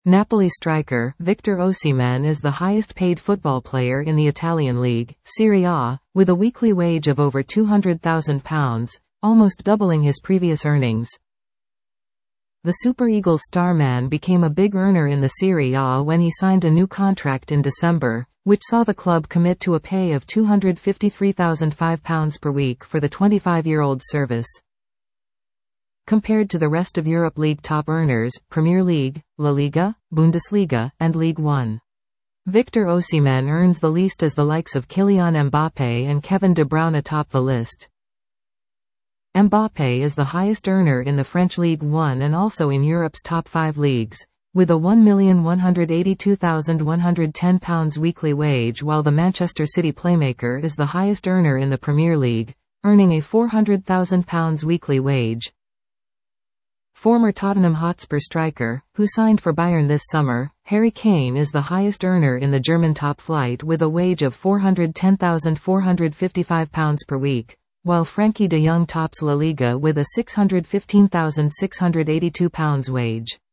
Napoli striker Victor Osimhen is the highest-paid football player in the Italian league, Serie A, with a weekly wage of over £200,000, almost doubling his previous earnings. The Super Eagles star man became a big earner in the Serie A when he signed a new contract in December, which saw the club commit to a pay of £253,005 per week for the 25-year-old's service. Compared to the rest of Europe league top earners, Premier League, La Liga, Bundesliga, and Ligue 1. Victor Osimhen earns the least as the likes of Kylian Mbappé and Kevin De Bruyne atop the list. Mbappé is the highest earner in the French Ligue 1 and also in Europe's top 5 leagues, with a £1,182,110 weekly wage, while the Manchester City playmaker is the highest earner in the Premier League, earning a £400,000 weekly wage. Former Tottenham Hotspur striker, who signed for Bayern this summer, Harry Kane is the highest earner in the German top flight with a wage of £410,455 per week, while Frankie de Jong tops La Liga with a £615,682 wage.